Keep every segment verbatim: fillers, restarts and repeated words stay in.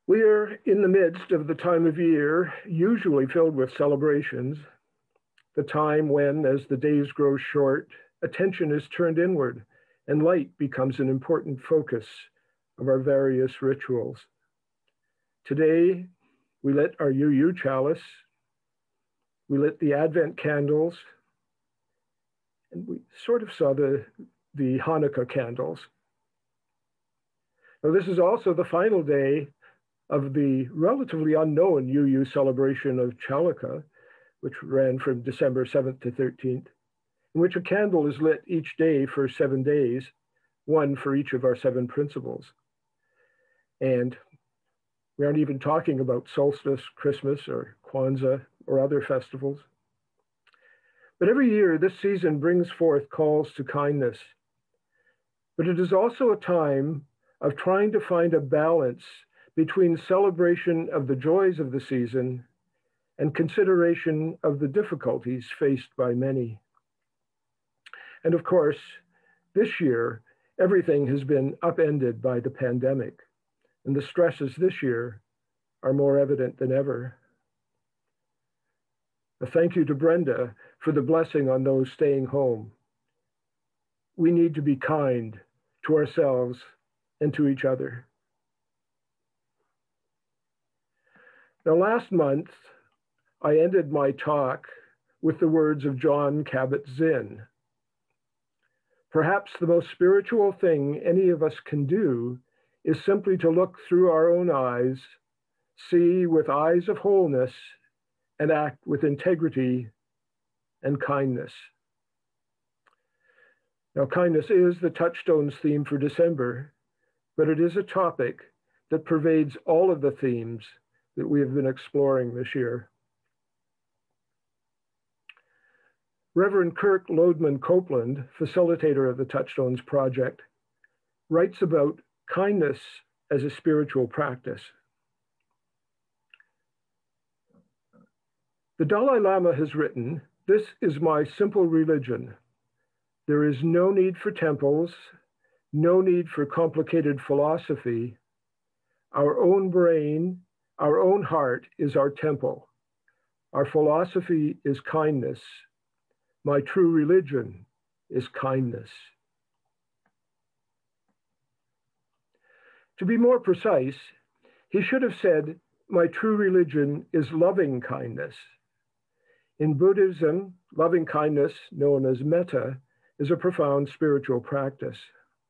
We are in the midst of the time of year usually filled with celebrations, the time when, as the days grow short, attention is turned inward and light becomes an important focus of our various rituals. Today, we lit our U U chalice, we lit the Advent candles, and we sort of saw the, the Hanukkah candles. Now, this is also the final day of the relatively unknown U U celebration of Chalukah, which ran from December seventh to thirteenth, in which a candle is lit each day for seven days, one for each of our seven principles. And we aren't even talking about solstice, Christmas, or Kwanzaa, or other festivals. But every year, this season brings forth calls to kindness. But it is also a time of trying to find a balance between celebration of the joys of the season and consideration of the difficulties faced by many. And of course, this year, everything has been upended by the pandemic, and the stresses this year are more evident than ever. A thank you to Brenda for the blessing on those staying home. We need to be kind to ourselves and to each other. Now, last month, I ended my talk with the words of Jon Kabat-Zinn. Perhaps the most spiritual thing any of us can do is simply to look through our own eyes, see with eyes of wholeness, and act with integrity and kindness. Now, kindness is the Touchstones theme for December, but it is a topic that pervades all of the themes that we have been exploring this year. Reverend Kirk Lodeman Copeland, facilitator of the Touchstones Project, writes about kindness as a spiritual practice. The Dalai Lama has written, "This is my simple religion. There is no need for temples, no need for complicated philosophy. Our own brain, our own heart is our temple. Our philosophy is kindness. My true religion is kindness." To be more precise, he should have said, "My true religion is loving kindness." In Buddhism, loving kindness, known as metta, is a profound spiritual practice.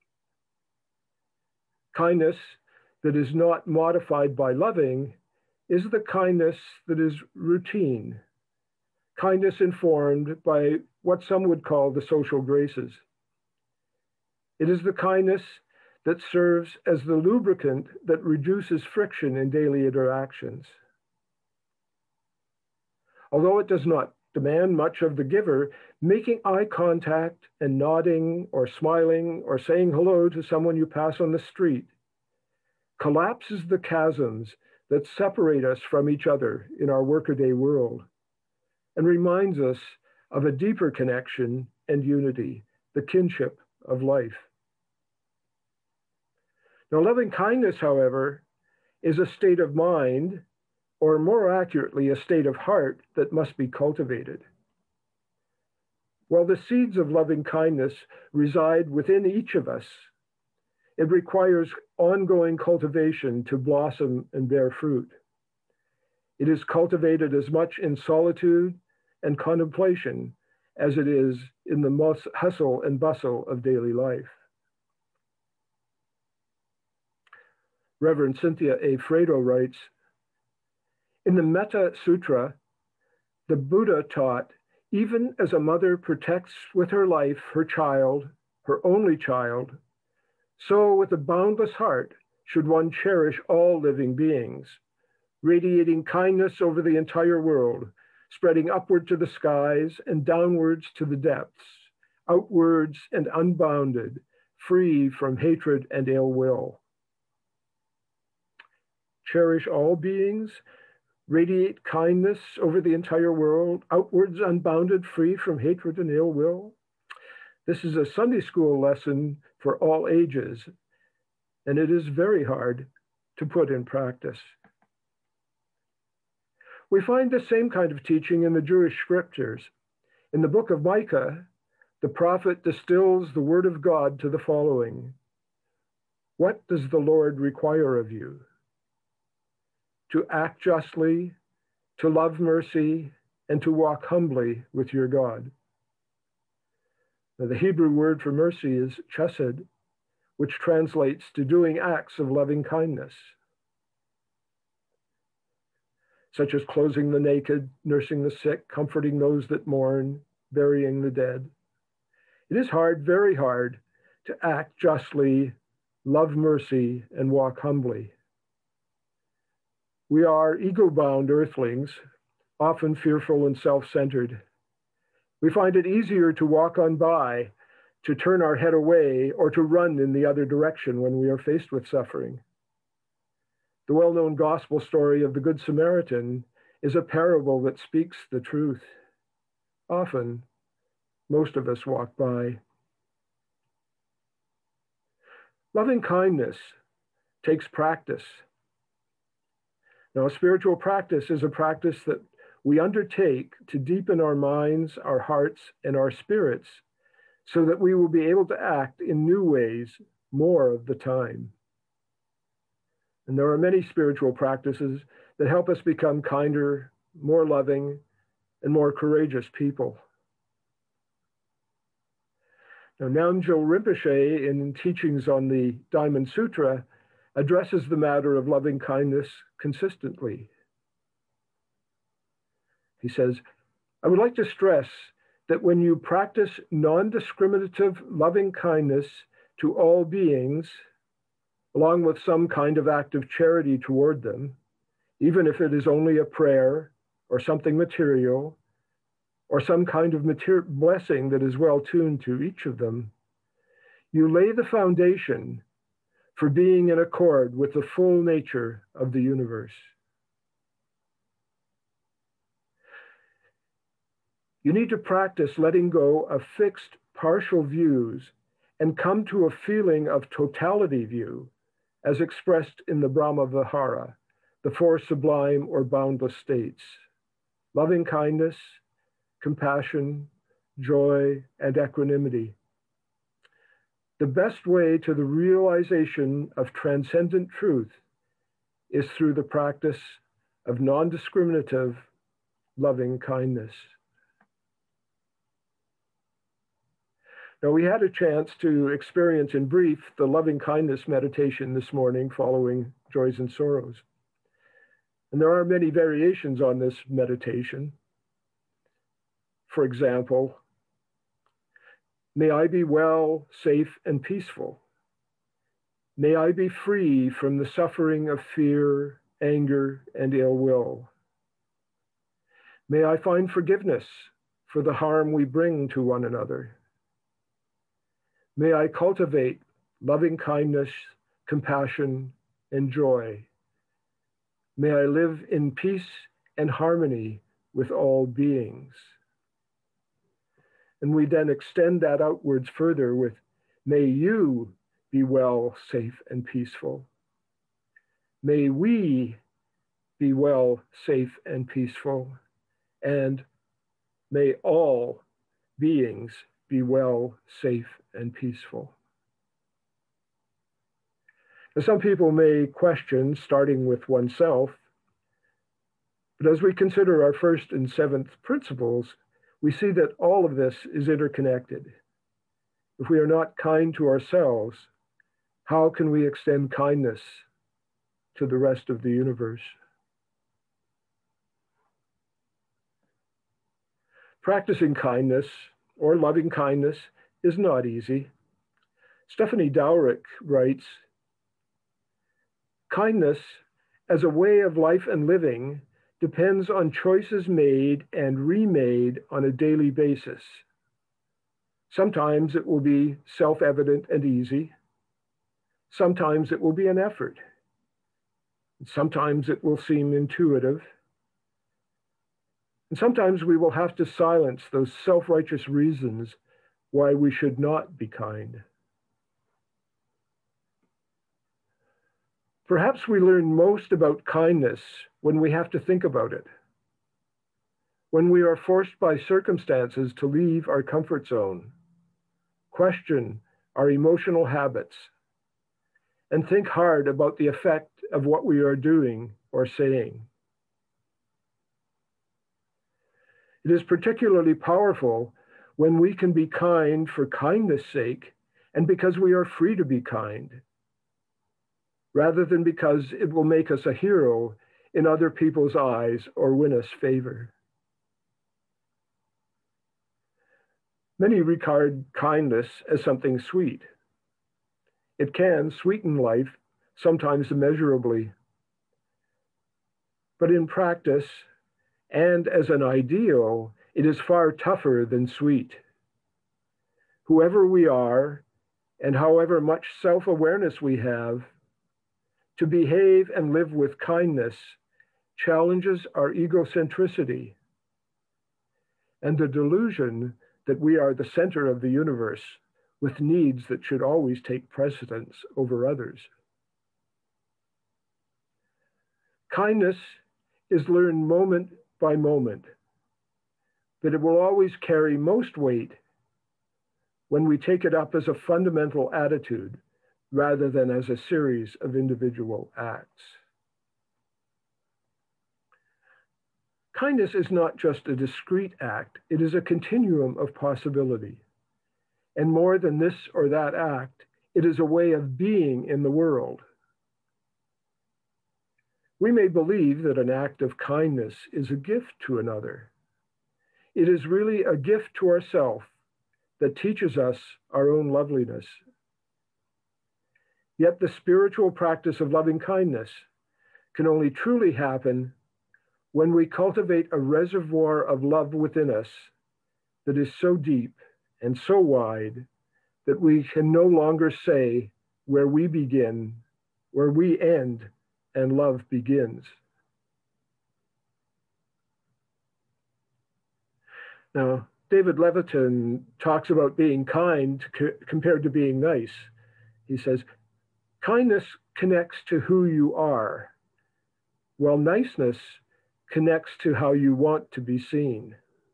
Kindness that is not modified by loving is the kindness that is routine, kindness informed by what some would call the social graces. It is the kindness that serves as the lubricant that reduces friction in daily interactions. Although it does not demand much of the giver, making eye contact and nodding or smiling or saying hello to someone you pass on the street collapses the chasms that separate us from each other in our workaday world and reminds us of a deeper connection and unity, the kinship of life. Now, loving kindness, however, is a state of mind, or more accurately, a state of heart that must be cultivated. While the seeds of loving kindness reside within each of us, it requires ongoing cultivation to blossom and bear fruit. It is cultivated as much in solitude and contemplation as it is in the hustle and bustle of daily life. Reverend Cynthia A. Fredo writes, "In the Metta Sutra, the Buddha taught, even as a mother protects with her life her child, her only child, so with a boundless heart should one cherish all living beings, radiating kindness over the entire world, spreading upward to the skies and downwards to the depths, outwards and unbounded, free from hatred and ill will. Cherish all beings, radiate kindness over the entire world, outwards unbounded, free from hatred and ill will." This is a Sunday school lesson for all ages, and it is very hard to put in practice. We find the same kind of teaching in the Jewish scriptures. In the book of Micah, the prophet distills the word of God to the following: "What does the Lord require of you? To act justly, to love mercy, and to walk humbly with your God." Now, the Hebrew word for mercy is chesed, which translates to doing acts of loving kindness, such as clothing the naked, nursing the sick, comforting those that mourn, burying the dead. It is hard, very hard, to act justly, love mercy, and walk humbly. We are ego-bound earthlings, often fearful and self-centered. We find it easier to walk on by, to turn our head away, or to run in the other direction when we are faced with suffering. The well-known gospel story of the Good Samaritan is a parable that speaks the truth. Often, most of us walk by. Loving kindness takes practice. Now, a spiritual practice is a practice that we undertake to deepen our minds, our hearts, and our spirits so that we will be able to act in new ways more of the time. And there are many spiritual practices that help us become kinder, more loving, and more courageous people. Now, Namgyal Rinpoche, in teachings on the Diamond Sutra, addresses the matter of loving kindness consistently. He says, "I would like to stress that when you practice non-discriminative loving kindness to all beings, along with some kind of act of charity toward them, even if it is only a prayer or something material, or some kind of mater- blessing that is well tuned to each of them, you lay the foundation for being in accord with the full nature of the universe." You need to practice letting go of fixed partial views and come to a feeling of totality view, as expressed in the Brahma Vihara, the four sublime or boundless states: loving kindness, compassion, joy, and equanimity. The best way to the realization of transcendent truth is through the practice of non-discriminative loving kindness. Now, we had a chance to experience in brief the loving kindness meditation this morning following Joys and Sorrows. And there are many variations on this meditation. For example, may I be well, safe, and peaceful. May I be free from the suffering of fear, anger, and ill will. May I find forgiveness for the harm we bring to one another. May I cultivate loving kindness, compassion, and joy. May I live in peace and harmony with all beings. And we then extend that outwards further with, may you be well, safe, and peaceful. May we be well, safe, and peaceful. And may all beings be well, safe, and peaceful. Now, some people may question starting with oneself, but as we consider our first and seventh principles, we see that all of this is interconnected. If we are not kind to ourselves, how can we extend kindness to the rest of the universe? Practicing kindness or loving kindness is not easy. Stephanie Dowrick writes, "Kindness as a way of life and living depends on choices made and remade on a daily basis. Sometimes it will be self-evident and easy. Sometimes it will be an effort. Sometimes it will seem intuitive. And sometimes we will have to silence those self-righteous reasons why we should not be kind. Perhaps we learn most about kindness when we have to think about it, when we are forced by circumstances to leave our comfort zone, question our emotional habits, and think hard about the effect of what we are doing or saying. It is particularly powerful when we can be kind for kindness' sake and because we are free to be kind, rather than because it will make us a hero in other people's eyes or win us favor. Many regard kindness as something sweet. It can sweeten life, sometimes immeasurably. But in practice, and as an ideal, it is far tougher than sweet. Whoever we are, and however much self-awareness we have, to behave and live with kindness challenges our egocentricity and the delusion that we are the center of the universe with needs that should always take precedence over others. Kindness is learned moment by moment, but it will always carry most weight when we take it up as a fundamental attitude rather than as a series of individual acts. Kindness is not just a discrete act, it is a continuum of possibility. And more than this or that act, it is a way of being in the world. We may believe that an act of kindness is a gift to another. It is really a gift to ourselves that teaches us our own loveliness. Yet the spiritual practice of loving kindness can only truly happen when we cultivate a reservoir of love within us that is so deep and so wide that we can no longer say where we begin, where we end, and love begins. Now, David Levitin talks about being kind compared to being nice. He says, kindness connects to who you are, while niceness connects to how you want to be seen.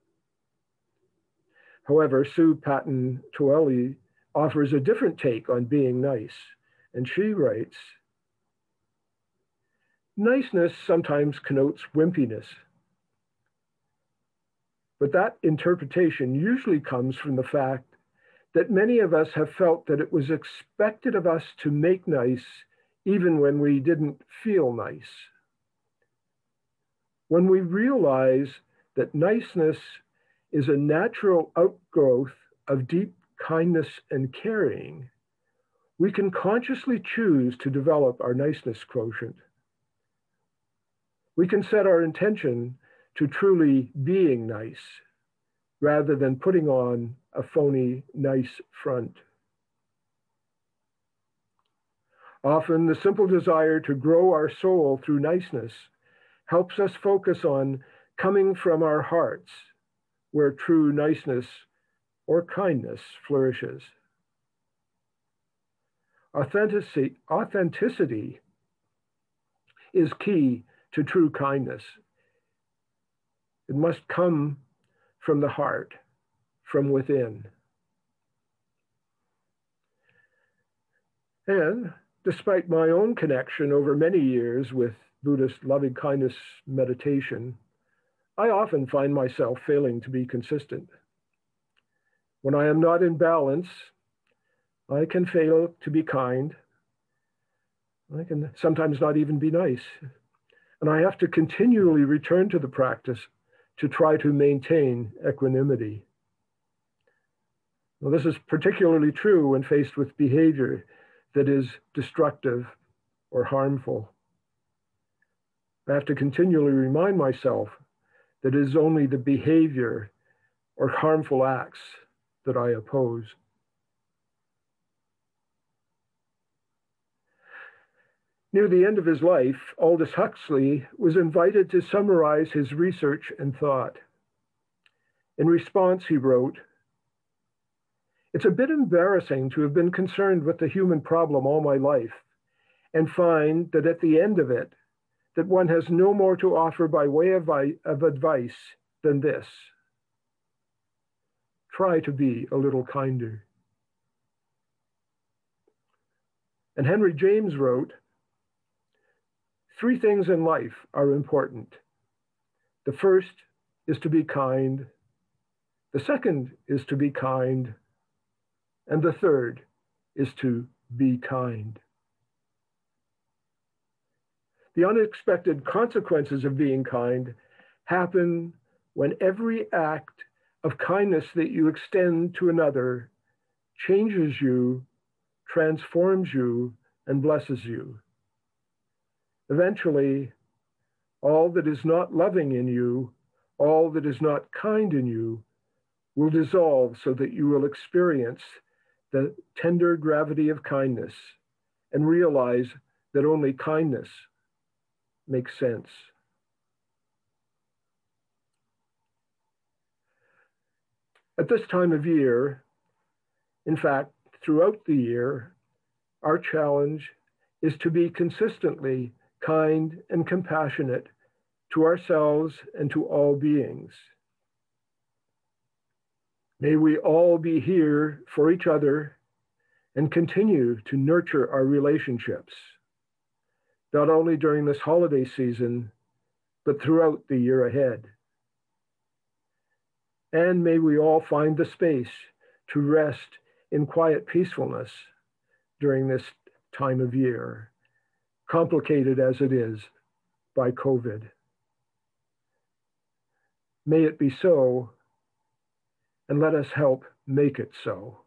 However, Sue Patton Toeli offers a different take on being nice, and she writes, niceness sometimes connotes wimpiness, but that interpretation usually comes from the fact that many of us have felt that it was expected of us to make nice even when we didn't feel nice. When we realize that niceness is a natural outgrowth of deep kindness and caring, we can consciously choose to develop our niceness quotient. We can set our intention to truly being nice rather than putting on a phony nice front. Often the simple desire to grow our soul through niceness helps us focus on coming from our hearts, where true niceness or kindness flourishes. Authenticity, authenticity is key to true kindness. It must come from the heart, from within. And despite my own connection over many years with Buddhist loving kindness meditation, I often find myself failing to be consistent. When I am not in balance, I can fail to be kind. I can sometimes not even be nice. And I have to continually return to the practice to try to maintain equanimity. Now, this is particularly true when faced with behavior that is destructive or harmful. I have to continually remind myself that it is only the behavior or harmful acts that I oppose. Near the end of his life, Aldous Huxley was invited to summarize his research and thought. In response, he wrote, "It's a bit embarrassing to have been concerned with the human problem all my life and find that at the end of it, that one has no more to offer by way of, of advice than this: try to be a little kinder. And Henry James wrote, three things in life are important. The first is to be kind. The second is to be kind. And the third is to be kind. The unexpected consequences of being kind happen when every act of kindness that you extend to another changes you, transforms you, and blesses you. Eventually, all that is not loving in you, all that is not kind in you, will dissolve so that you will experience the tender gravity of kindness and realize that only kindness makes sense. At this time of year, in fact, throughout the year, our challenge is to be consistently kind and compassionate to ourselves and to all beings. May we all be here for each other and continue to nurture our relationships, not only during this holiday season, but throughout the year ahead. And may we all find the space to rest in quiet peacefulness during this time of year, complicated as it is by COVID. May it be so, and let us help make it so.